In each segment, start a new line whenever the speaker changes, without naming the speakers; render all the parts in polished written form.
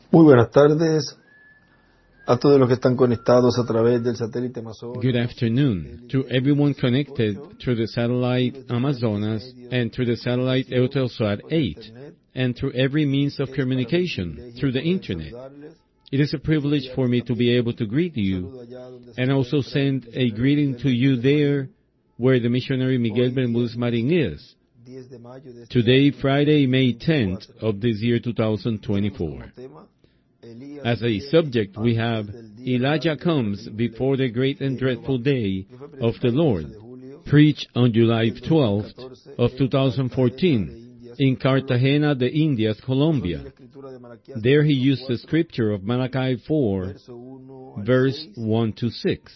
Muy buenas tardes a todos los que están conectados a través del satélite Amazonas.
Good afternoon to everyone connected through the satellite Amazonas and through the satellite Eutelsat 8 and through every means of communication through the Internet. It is a privilege for me to be able to greet you and also send a greeting to you there where the missionary Miguel Bermúdez Marín is. Today, Friday, May 10th of this year 2024. As a subject, we have Elijah comes before the great and dreadful day of the Lord, preached on July 12th of 2014 in Cartagena de Indias, Colombia. There he used the scripture of Malachi 4, verse 1 to 6.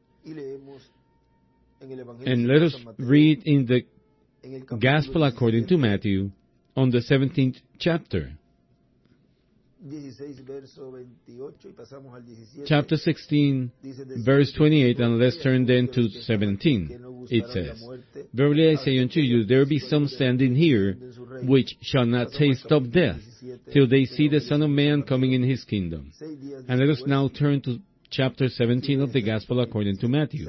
And let us read in the Gospel according to Matthew on the 17th chapter. Chapter 16, verse 28, and let's turn then to 17. It says, Verily I say unto you, there be some standing here, which shall not taste of death, till they see the Son of Man coming in his kingdom. And let us now turn to chapter 17 of the Gospel according to Matthew.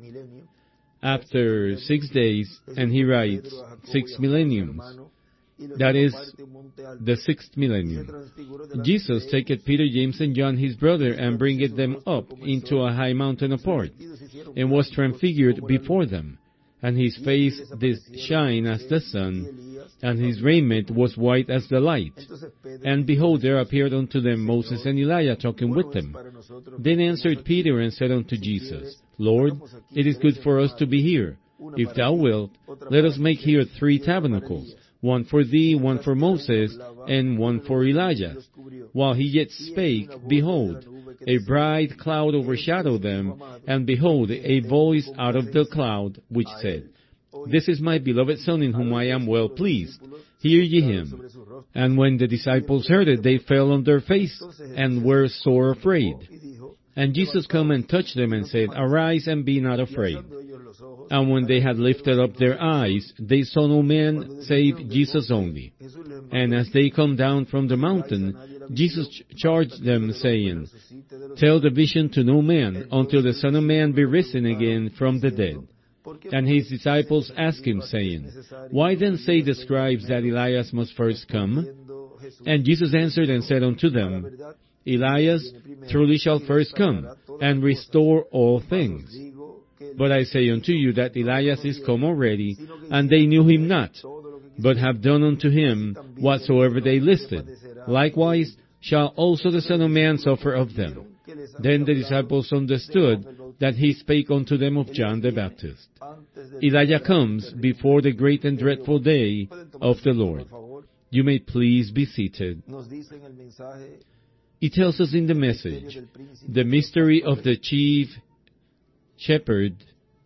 After 6 days, and he writes, 6 millenniums, that is, the sixth millennium. Jesus taketh Peter, James, and John his brother, and bringeth them up into a high mountain apart, and was transfigured before them. And his face did shine as the sun, and his raiment was white as the light. And behold, there appeared unto them Moses and Elijah talking with them. Then answered Peter and said unto Jesus, Lord, it is good for us to be here. If thou wilt, let us make here 3 tabernacles, one for thee, one for Moses, and one for Elijah. While he yet spake, behold, a bright cloud overshadowed them, and behold, a voice out of the cloud, which said, This is my beloved Son, in whom I am well pleased. Hear ye him. And when the disciples heard it, they fell on their face, and were sore afraid. And Jesus came and touched them, and said, Arise, and be not afraid. And when they had lifted up their eyes, they saw no man save Jesus only. And as they come down from the mountain, Jesus charged them, saying, Tell the vision to no man, until the Son of Man be risen again from the dead. And his disciples asked him, saying, Why then say the scribes that Elias must first come? And Jesus answered and said unto them, Elias truly shall first come, and restore all things. But I say unto you that Elias is come already, and they knew him not, but have done unto him whatsoever they listed. Likewise shall also the Son of Man suffer of them. Then the disciples understood that he spake unto them of John the Baptist. Elijah comes before the great and dreadful day of the Lord. You may please be seated. He tells us in the message, the mystery of the chief shepherd.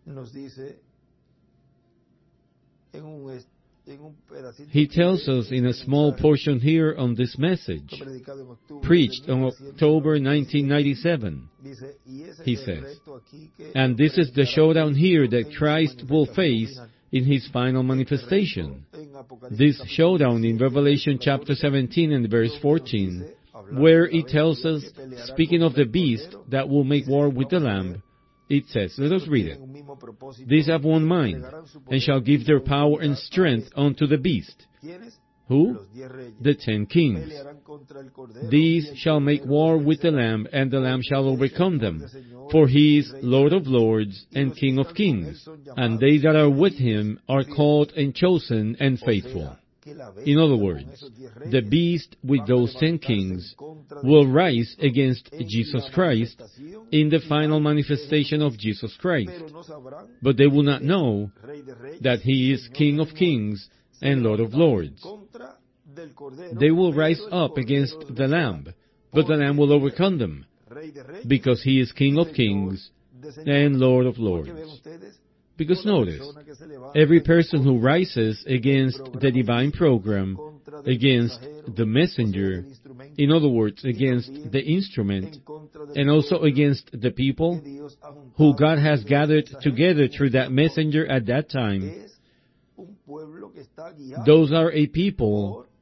He tells us in a small portion here on this message, preached on October 1997. He says, and this is the showdown here that Christ will face in his final manifestation. This showdown in Revelation chapter 17 and verse 14, where it tells us, speaking of the beast that will make war with the Lamb, it says, let us read it. These have one mind, and shall give their power and strength unto the beast. Who? The 10 kings. These shall make war with the Lamb, and the Lamb shall overcome them. For he is Lord of lords and King of kings, and they that are with him are called and chosen and faithful. In other words, the beast with those 10 kings will rise against Jesus Christ in the final manifestation of Jesus Christ. But they will not know that he is King of kings and Lord of lords. They will rise up against the Lamb, but the Lamb will overcome them, because he is King of kings and Lord of lords. Because notice, every person who rises against the divine program, against the messenger, in other words, against the instrument, and also against the people who God has gathered together through that messenger at that time, those are a people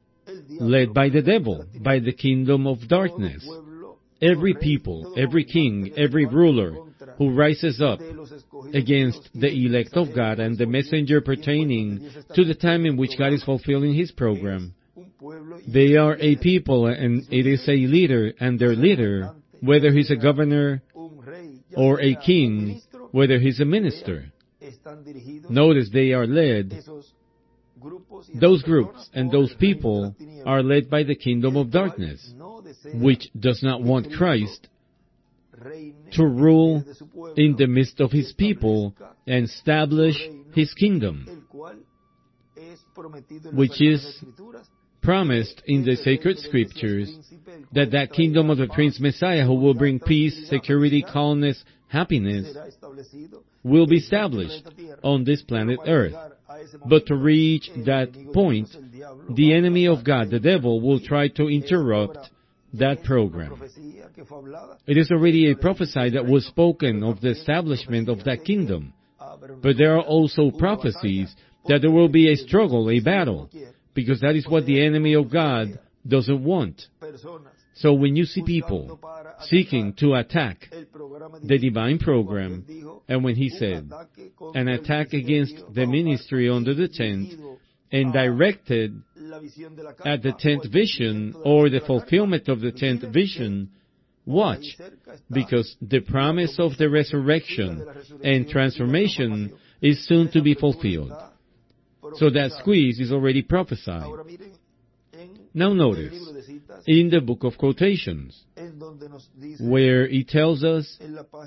led by the devil, by the kingdom of darkness. Every people, every king, every ruler who rises up against the elect of God and the messenger pertaining to the time in which God is fulfilling His program, they are a people and it is a leader, and their leader, whether he's a governor or a king, whether he's a minister. Notice they are led, those groups and those people are led by the kingdom of darkness, which does not want Christ to rule in the midst of His people and establish His kingdom, which is promised in the sacred scriptures, that kingdom of the Prince Messiah, who will bring peace, security, calmness, happiness, will be established on this planet Earth. But to reach that point, the enemy of God, the devil, will try to interrupt that program. It is already a prophecy that was spoken of the establishment of that kingdom. But there are also prophecies that there will be a struggle, a battle, because that is what the enemy of God doesn't want. So when you see people seeking to attack the divine program, and when he said, an attack against the ministry under the tent, and directed at the 10th vision, or the fulfillment of the 10th vision, watch, because the promise of the resurrection and transformation is soon to be fulfilled. So that squeeze is already prophesied. Now notice, in the book of quotations, where it tells us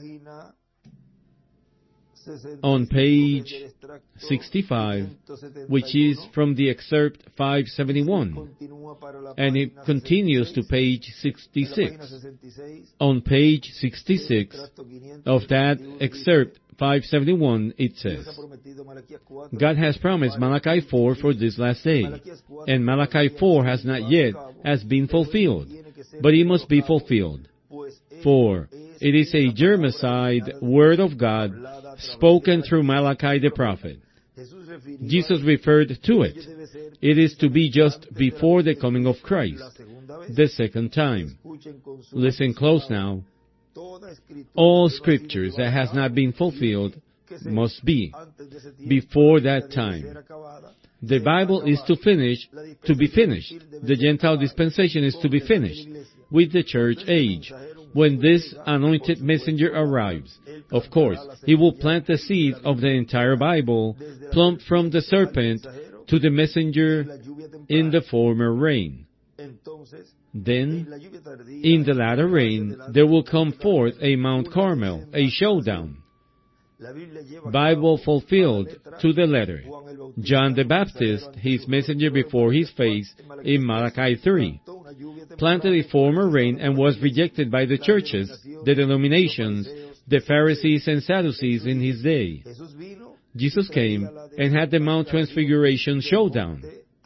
on page 65, which is from the excerpt 571, and it continues to page 66. On page 66 of that excerpt 571, it says, God has promised Malachi 4 for this last day, and Malachi 4 has not yet been fulfilled, but it must be fulfilled. For it is a germicide word of God spoken through Malachi the prophet. Jesus referred to it. It is to be just before the coming of Christ, the second time. Listen close now. All scriptures that has not been fulfilled must be before that time. The Bible is to be finished. The Gentile dispensation is to be finished with the church age. When this anointed messenger arrives, of course, he will plant the seed of the entire Bible, plump from the serpent to the messenger in the former rain. Then, in the latter rain, there will come forth a Mount Carmel, a showdown. Bible fulfilled to the letter. John the Baptist, his messenger before his face, in Malachi 3, planted a former rain and was rejected by the churches, the denominations, the Pharisees and Sadducees in his day. Jesus came and had the Mount Transfiguration showdown.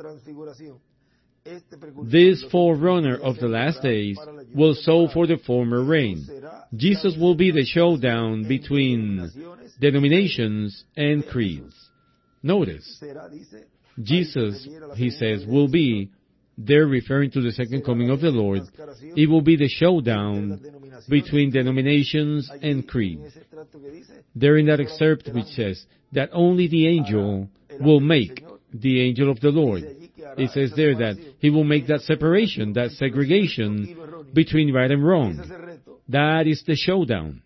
This forerunner of the last days will sow for the former rain. Jesus will be the showdown between denominations and creeds. Notice, Jesus, he says, will be, there referring to the second coming of the Lord, it will be the showdown between denominations and creeds. There in that excerpt which says that only the angel will make, the angel of the Lord. It says there that he will make that separation, that segregation between right and wrong. That is the showdown,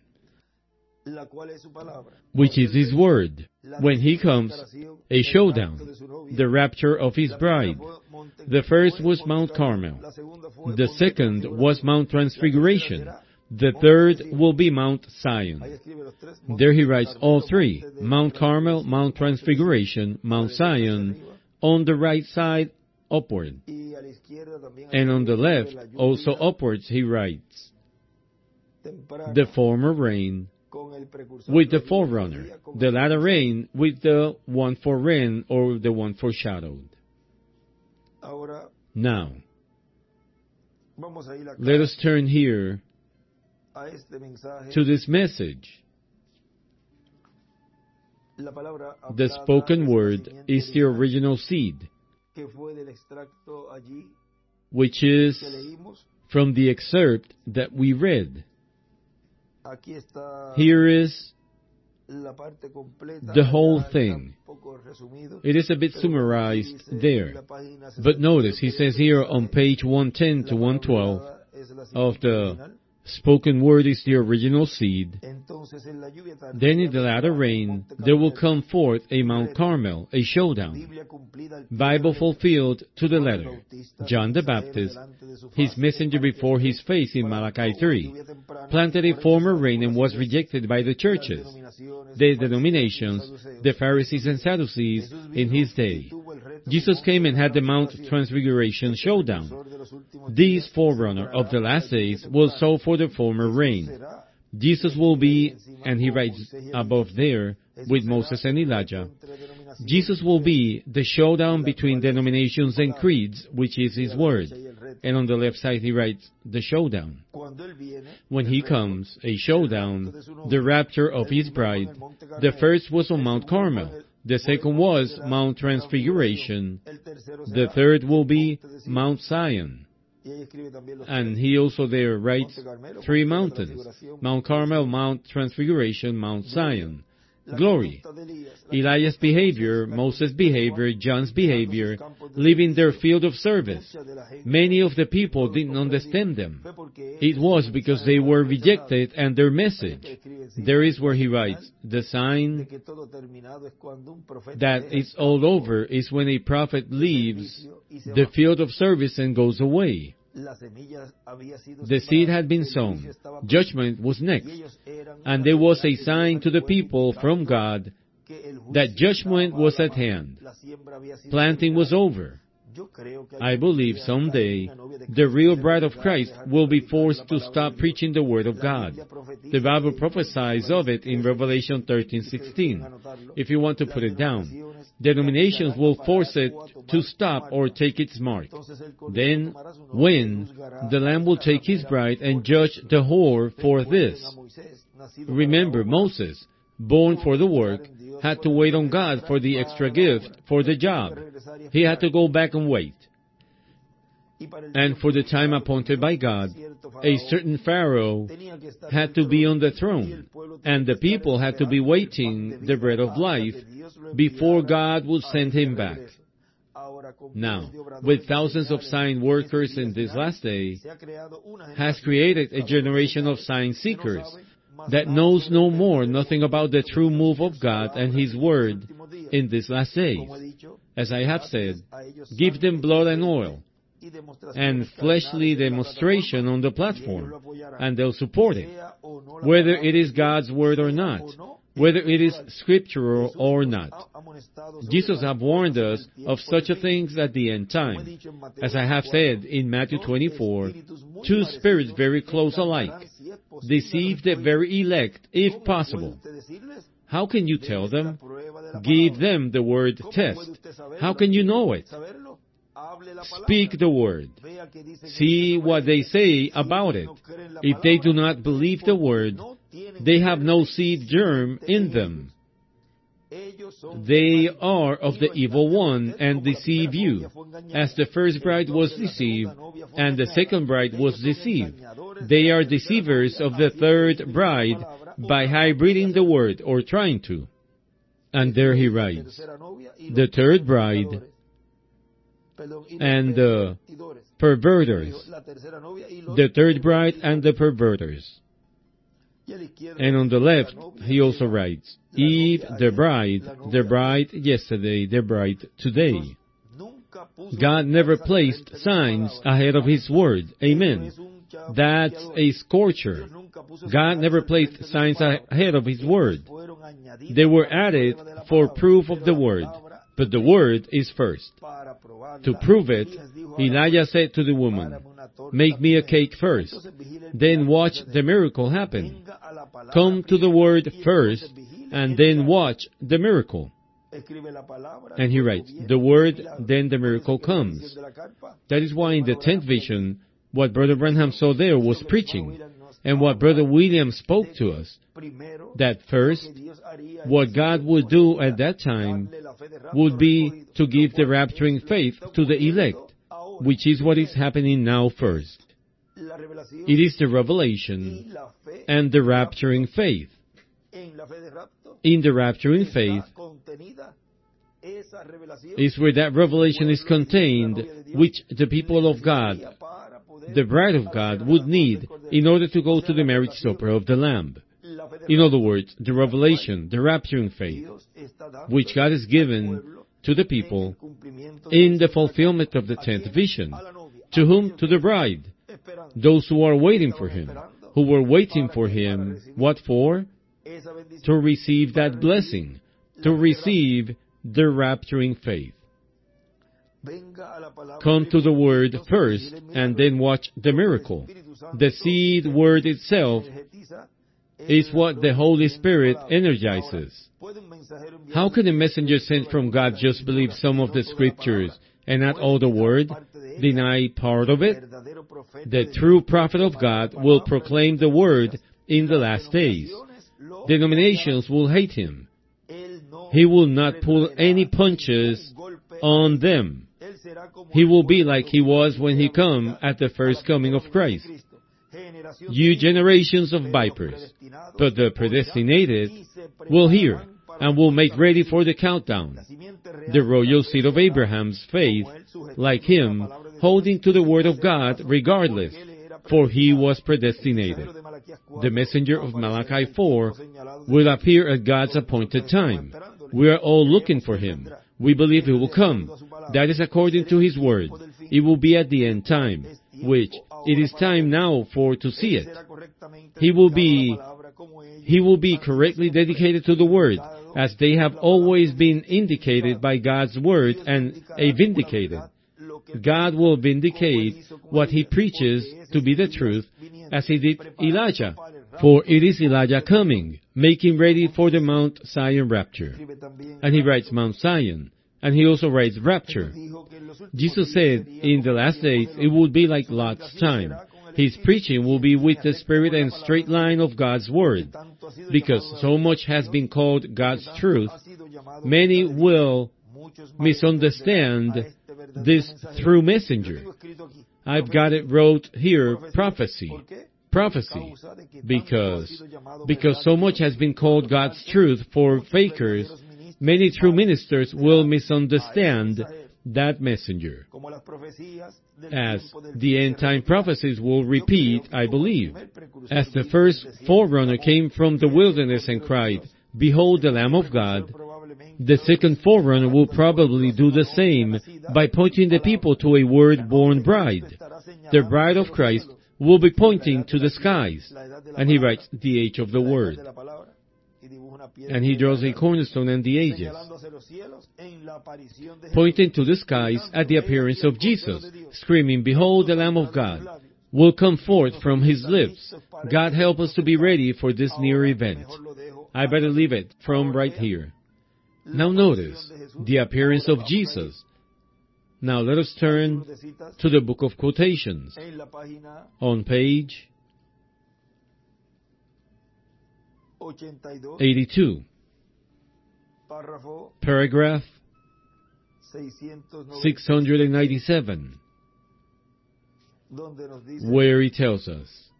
which is his word. When he comes, a showdown, the rapture of his bride. The first was Mount Carmel. The second was Mount Transfiguration. The third will be Mount Zion. There he writes all three, Mount Carmel, Mount Transfiguration, Mount Zion, on the right side, upward. And on the left, also upwards, he writes, the former rain with the forerunner, the latter rain with the one forerun or the one foreshadowed. Now, let us turn here to this message. The spoken word is the original seed which is from the excerpt that we read. Here is the whole thing. It is a bit summarized there. But notice, he says here on page 110 to 112 of the spoken word is the original seed. Then in the latter rain, there will come forth a Mount Carmel, a showdown. Bible fulfilled to the letter. John the Baptist, his messenger before his face in Malachi 3, planted a former rain and was rejected by the churches, the denominations, the Pharisees and Sadducees in his day. Jesus came and had the Mount Transfiguration showdown. This forerunner of the last days will sow for the former rain. Jesus will be, and he writes above there, with Moses and Elijah, Jesus will be the showdown between denominations and creeds, which is his word. And on the left side he writes, the showdown. When he comes, a showdown, the rapture of his bride. The first was on Mount Carmel. The second was Mount Transfiguration. The third will be Mount Zion. And he also there writes 3 mountains: Mount Carmel, Mount Transfiguration, Mount Zion. Glory. Elijah's behavior, Moses' behavior, John's behavior, leaving their field of service. Many of the people didn't understand them. It was because they were rejected and their message. There is where he writes, the sign that it's all over is when a prophet leaves the field of service and goes away. The seed had been sown. Judgment was next. And there was a sign to the people from God that judgment was at hand. Planting was over. I believe someday the real bride of Christ will be forced to stop preaching the Word of God. The Bible prophesies of it in Revelation 13:16. If you want to put it down, denominations will force it to stop or take its mark. Then, when the Lamb will take his bride and judge the whore for this. Remember, Moses, born for the work, had to wait on God for the extra gift for the job. He had to go back and wait. And for the time appointed by God, a certain Pharaoh had to be on the throne, and the people had to be waiting the bread of life before God would send him back. Now, with thousands of sign workers in this last day, has created a generation of sign seekers that knows no more nothing about the true move of God and His Word in these last days. As I have said, give them blood and oil and fleshly demonstration on the platform, and they'll support it, whether it is God's Word or not, whether it is scriptural or not. Jesus have warned us of such a things at the end time. As I have said in Matthew 24, 2 spirits very close alike deceive the very elect, if possible. How can you tell them? Give them the word test. How can you know it? Speak the word. See what they say about it. If they do not believe the word, they have no seed germ in them. They are of the evil one and deceive you, as the first bride was deceived and the second bride was deceived. They are deceivers of the third bride by hybriding the word or trying to. And there he writes, the third bride and the perverters. The third bride and the perverters. And on the left, he also writes, Eve, the bride yesterday, the bride today. God never placed signs ahead of His Word. Amen. That's a scorcher. God never placed signs ahead of His Word. They were added for proof of the Word, but the Word is first. To prove it, Elijah said to the woman, make me a cake first, then watch the miracle happen. Come to the Word first, and then watch the miracle. And he writes, the Word, then the miracle comes. That is why in the 10th vision, what Brother Branham saw there was preaching, and what Brother William spoke to us, that first, what God would do at that time would be to give the rapturing faith to the elect. which is what is happening now first. It is the revelation and the rapturing faith. In the rapturing faith is where that revelation is contained, which the people of God, the bride of God, would need in order to go to the marriage supper of the Lamb. In other words, the revelation, the rapturing faith, which God has given to the people in the fulfillment of the 10th vision. To whom? To the bride. Those who are waiting for Him. Who were waiting for Him. What for? To receive that blessing. To receive the rapturing faith. Come to the Word first, and then watch the miracle. The seed word itself is what the Holy Spirit energizes. How can a messenger sent from God just believe some of the Scriptures and not all the Word, deny part of it? The true prophet of God will proclaim the Word in the last days. Denominations will hate him. He will not pull any punches on them. He will be like he was when he came at the first coming of Christ. You generations of vipers, but the predestinated will hear and will make ready for the countdown. The royal seed of Abraham's faith, like him, holding to the word of God regardless, for he was predestinated. The messenger of Malachi 4 will appear at God's appointed time. We are all looking for him. We believe he will come. That is according to his word. It will be at the end time, which it is time now for to see it. He will be correctly dedicated to the word, as they have always been indicated by God's word and vindicated. God will vindicate what he preaches to be the truth, as he did Elijah. For it is Elijah coming, making ready for the Mount Zion rapture. And he writes Mount Zion, and he also writes rapture. Jesus said, in the last days it will be like Lot's time. His preaching will be with the spirit and straight line of God's word. Because so much has been called God's truth, many will misunderstand this true messenger. I've got it wrote here, prophecy. Prophecy. Because so much has been called God's truth for fakers, many true ministers will misunderstand that messenger. As the end-time prophecies will repeat, I believe. As the first forerunner came from the wilderness and cried, "Behold the Lamb of God," the second forerunner will probably do the same by pointing the people to a word-born bride. The bride of Christ will be pointing to the skies. And he writes, the age of the word. And he draws a cornerstone and the ages, pointing to the skies at the appearance of Jesus, screaming, "Behold the Lamb of God will come forth from his lips." God help us to be ready for this near event. I better leave it from right here. Now notice the appearance of Jesus. Now let us turn to the book of quotations. On page 82, paragraph 697, where he tells us,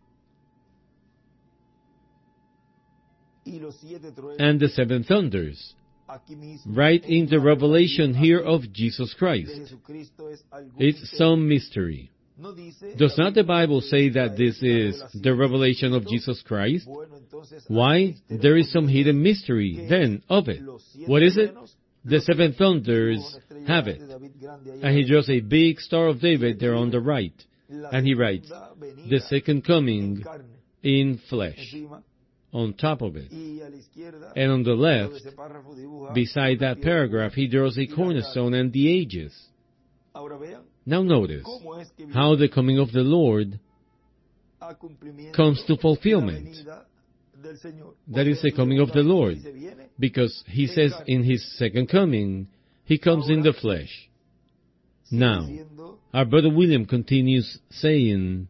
"And the seven thunders," right in the revelation here of Jesus Christ. It's some mystery. Does not the Bible say that this is the revelation of Jesus Christ? Why? There is some hidden mystery, then, of it. What is it? The seven thunders have it. And he draws a big Star of David there on the right. And he writes, "The second coming in flesh," on top of it. And on the left, beside that paragraph, he draws a cornerstone and the ages. Now notice how the coming of the Lord comes to fulfillment. That is the coming of the Lord. Because he says in his second coming, he comes in the flesh. Now, our brother William continues saying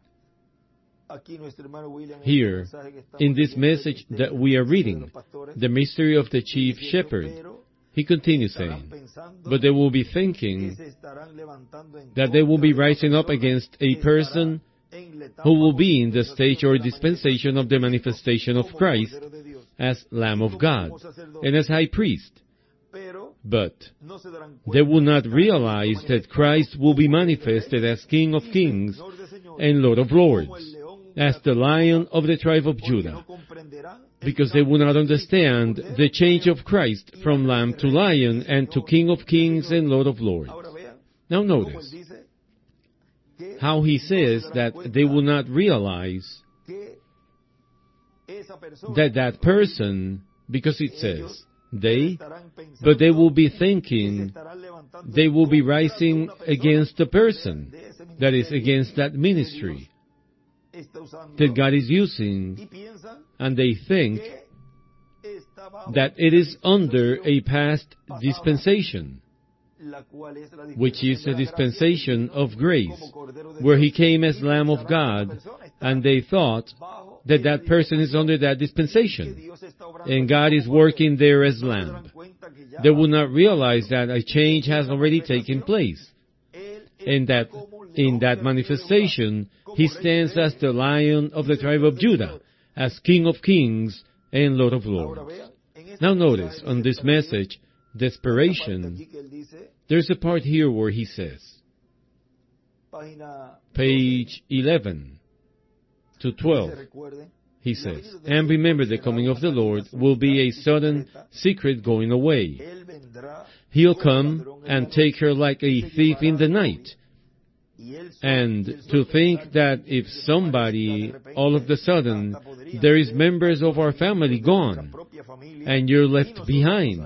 here, in this message that we are reading, the mystery of the chief shepherd, He continues saying, but they will be thinking that they will be rising up against a person who will be in the stage or dispensation of the manifestation of Christ as Lamb of God and as High Priest. But they will not realize that Christ will be manifested as King of Kings and Lord of Lords, as the Lion of the tribe of Judah, because they will not understand the change of Christ from Lamb to Lion and to King of Kings and Lord of Lords. Now notice how he says that they will not realize that person, because it says, but they will be thinking, they will be rising against the person, that is, against that ministry that God is using, and they think that it is under a past dispensation, which is a dispensation of grace, where He came as Lamb of God, and they thought that person is under that dispensation, and God is working there as Lamb. They will not realize that a change has already taken place, and that in that manifestation, He stands as the Lion of the tribe of Judah, as King of Kings and Lord of Lords. Now notice, on this message, desperation, there's a part here where he says, page 11 to 12, he says, and remember the coming of the Lord will be a sudden, secret going away. He'll come and take her like a thief in the night. And to think that if somebody, all of a sudden, there is members of our family gone, and you're left behind,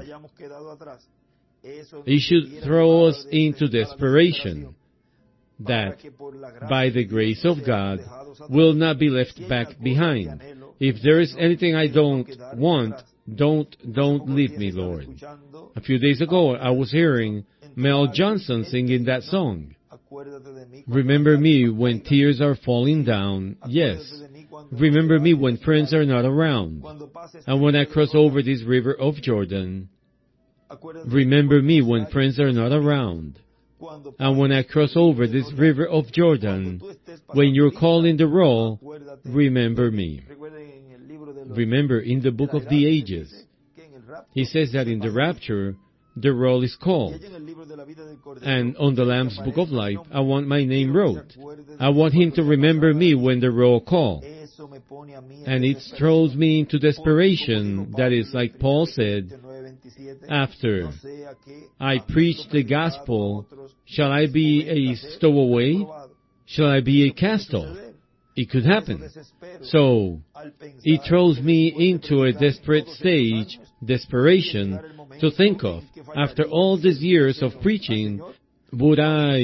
it should throw us into desperation, that by the grace of God, we'll not be left back behind. If there is anything I don't want, don't leave me, Lord. A few days ago, I was hearing Mel Johnson singing that song. Remember me when tears are falling down. Yes. Remember me when friends are not around. And when I cross over this river of Jordan. Remember me when friends are not around. And when I cross over this river of Jordan, when you're calling the roll, remember me. Remember, in the book of the ages, he says that in the rapture, the roll is called. And on the Lamb's Book of Life, I want my name wrote. I want Him to remember me when the roll call. And it throws me into desperation. That is, like Paul said, after I preach the gospel, shall I be a stowaway? Shall I be a cast-off? It could happen. So, it throws me into a desperate stage, desperation, to think of, after all these years of preaching, could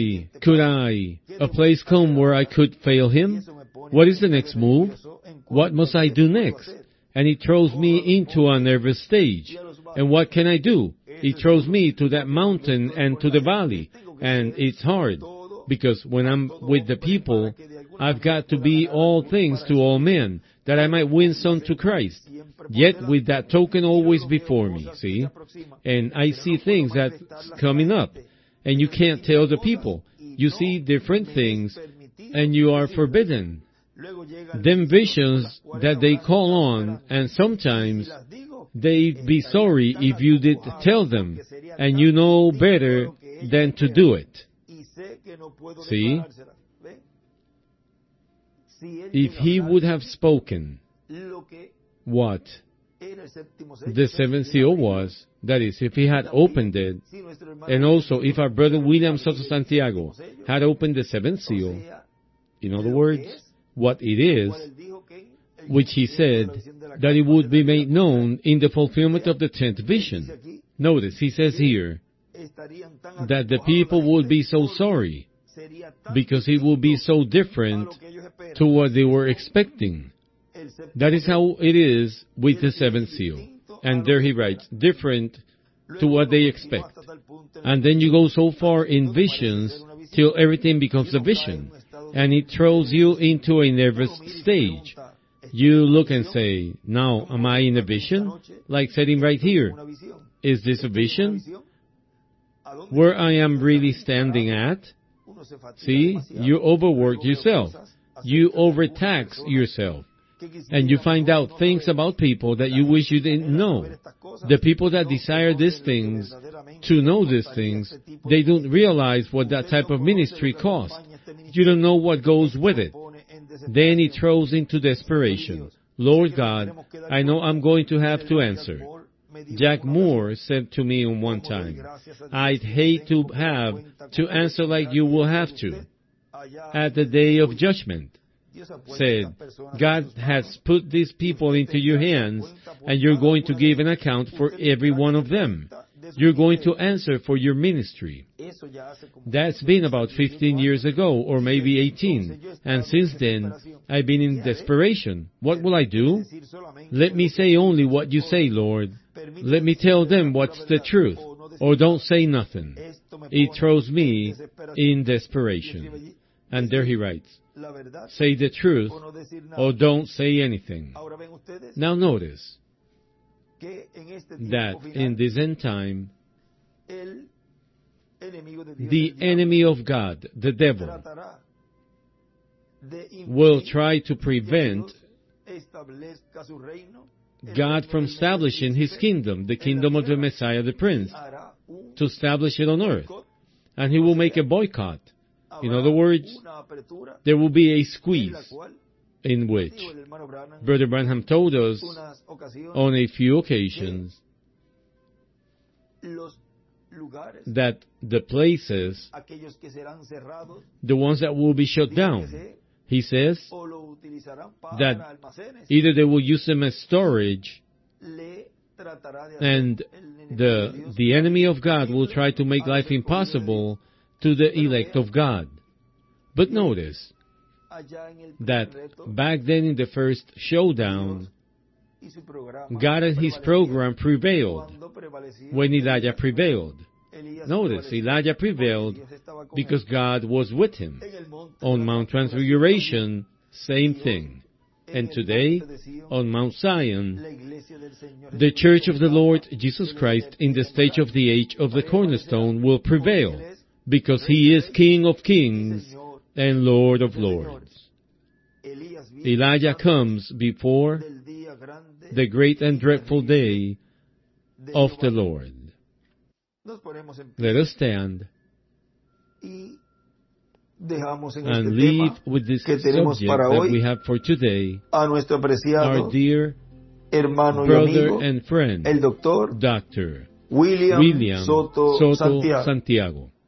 a place come where I could fail Him? What is the next move? What must I do next? And it throws me into a nervous stage. And what can I do? It throws me to that mountain and to the valley. And it's hard, because when I'm with the people, I've got to be all things to all men, that I might win some to Christ. Yet with that token always before me, see? And I see things that's coming up. And you can't tell the people. You see different things, and you are forbidden. Them visions that they call on, and sometimes they'd be sorry if you did tell them, and you know better than to do it. See? If he would have spoken what the seventh seal was, that is, if he had opened it, and also if our brother William Soto Santiago had opened the seventh seal, in other words, what it is, which he said that it would be made known in the fulfillment of the 10th vision. Notice, he says here that the people would be so sorry because it will be so different to what they were expecting. That is how it is with the seventh seal. And there he writes, different to what they expect. And then you go so far in visions till everything becomes a vision. And it throws you into a nervous stage. You look and say, now, am I in a vision? Like setting right here. Is this a vision? Where I am really standing at? See, you overwork yourself. You overtax yourself. And you find out things about people that you wish you didn't know. The people that desire these things, to know these things, they don't realize what that type of ministry costs. You don't know what goes with it. Then it throws into desperation. Lord God, I know I'm going to have to answer. Jack Moore said to me one time, I'd hate to have to answer like you will have to at the day of judgment. Said, God has put these people into your hands, and you're going to give an account for every one of them. You're going to answer for your ministry. That's been about 15 years ago, or maybe 18. And since then, I've been in desperation. What will I do? Let me say only what you say, Lord. Let me tell them what's the truth, or don't say nothing. It throws me in desperation. And there he writes, say the truth, or don't say anything. Now notice that in this end time, the enemy of God, the devil, will try to prevent God from establishing His kingdom, the kingdom of the Messiah, the Prince, to establish it on earth. And He will make a boycott. In other words, there will be a squeeze in which Brother Branham told us on a few occasions that the places, the ones that will be shut down, he says that either they will use them as storage, and the enemy of God will try to make life impossible to the elect of God. But notice that back then in the first showdown, God and His program prevailed when Elijah prevailed. Notice, Elijah prevailed because God was with him. On Mount Transfiguration, same thing. And today, on Mount Zion, the Church of the Lord Jesus Christ in the stage of the age of the cornerstone will prevail, because He is King of kings and Lord of lords. Elijah comes before the great and dreadful day of the Lord. Let us stand and leave with this subject that we have for today, our dear brother and friend, Dr. William Soto Santiago.